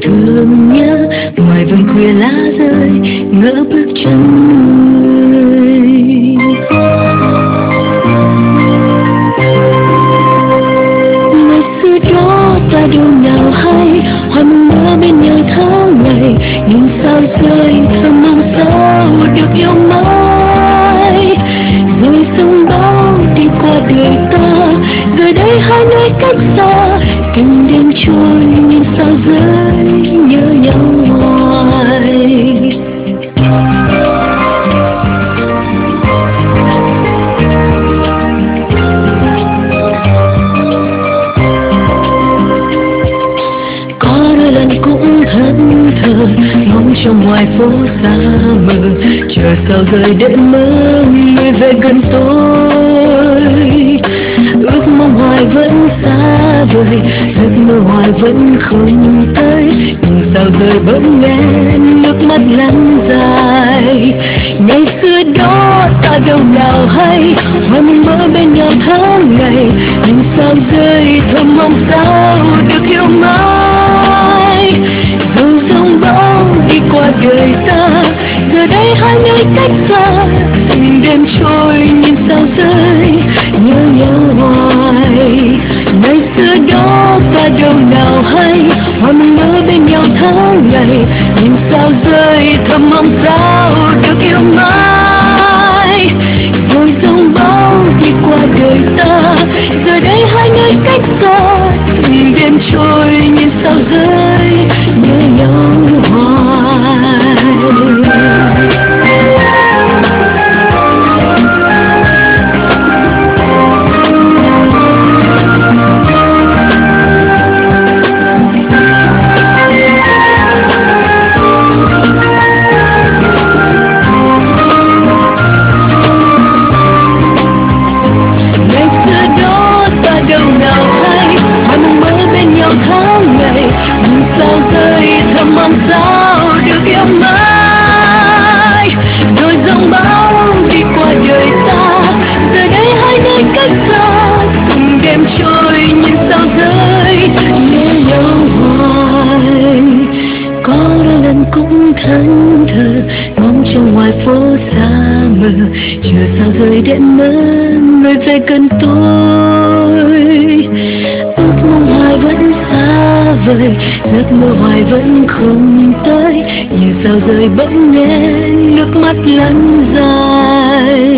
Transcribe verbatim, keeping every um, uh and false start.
thương nhớ ngoài vườn khuya lá rơi ngỡ bước chân người. Ngày xưa đó ta đâu nào hay hoa mừng mơ bên nhau tháng ngày, nhưng sao rơi thơm mong sao được yêu mãi. Rồi sông bão đi qua đời ta, giờ đây hai nơi cách xa, từng đêm trôi nhìn sao rơi nhớ nhau hoài. Có đôi lần cũng thẫn thờ ngóng trong ngoài phố xa mờ, chờ sao rơi để mơ người về gần tôi. Ước mong hoài vẫn xa vời, giấc mơ hoài vẫn không tới, nhưng sao rơi bỗng nghe nước mắt lăn dài. Ngày xưa đó ta đâu nào hay hoa mừng mơ bên nhau tháng ngày, nhưng sao rơi thơm mong sao được yêu mãi. Rồi giông bão đi qua đời ta, giờ đây hai nơi cách xa, từng đêm trôi nhìn sao rơi nhớ nhau hoài. Ngày xưa đó ta đâu nào hay hoa mừng mơ bên nhau tháng ngày, nhưng sao rơi thầm mong sao được yêu mãi. Rồi giông bão đi qua đời ta, giờ đây hai nơi cách xa, từng đêm trôi nhìn sao rơi nhớ nhau hoài. Tháng ngày nhưng sao rơi thầm mong sao được yêu mãi. Rồi giông bão đi qua đời ta, giờ đây hai nơi cách xa, từng đêm trôi nhìn sao rơi nhớ nhau hoài. Có đôi lần cũng thẫn thờ ngóng trong ngoài phố xa mờ, chờ sao rơi đêm mơ người về gần tôi. Ước mong hoài vẫn xa vời, giấc mơ hoài vẫn không tới, nhưng sao rơi bỗng nghe nước mắt lăn dài.